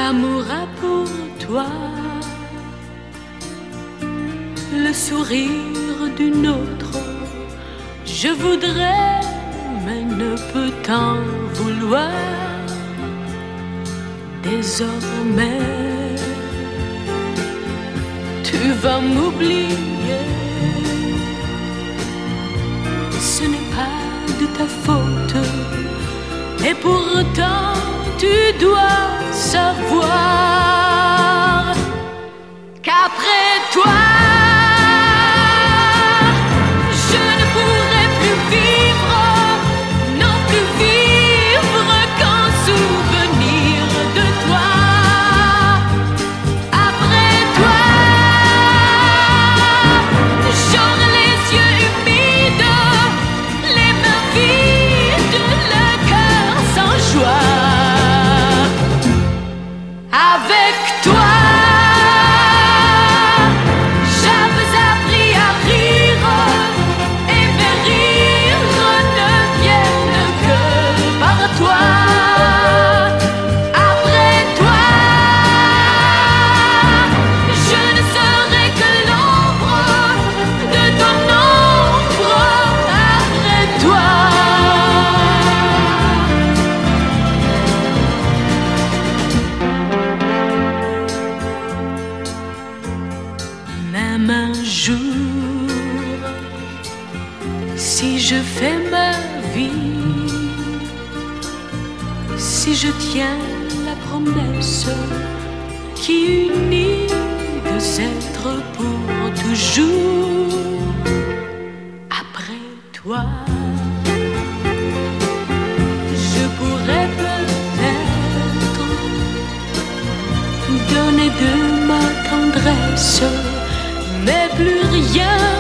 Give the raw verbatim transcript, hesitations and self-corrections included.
L'amour a pour toi le sourire d'une autre. Je voudrais, mais ne peux t'en vouloir. Désormais, tu vas m'oublier. Ce n'est pas de ta faute, et pourtant tu dois savoir qu'après toi, je ne pourrai plus vivre, non plus vivre qu'en souvenir de toi. Après toi, j'aurai les yeux humides, les mains vides, le cœur sans joie. Avec toi, j'avais appris à rire, et mes rires ne viennent que par toi. Après toi, je ne serai que l'ombre de ton ombre. Après toi, même un jour, si je fais ma vie, si je tiens la promesse qui unit deux êtres pour toujours, après toi, je pourrais peut-être donner de ma tendresse, mais plus rien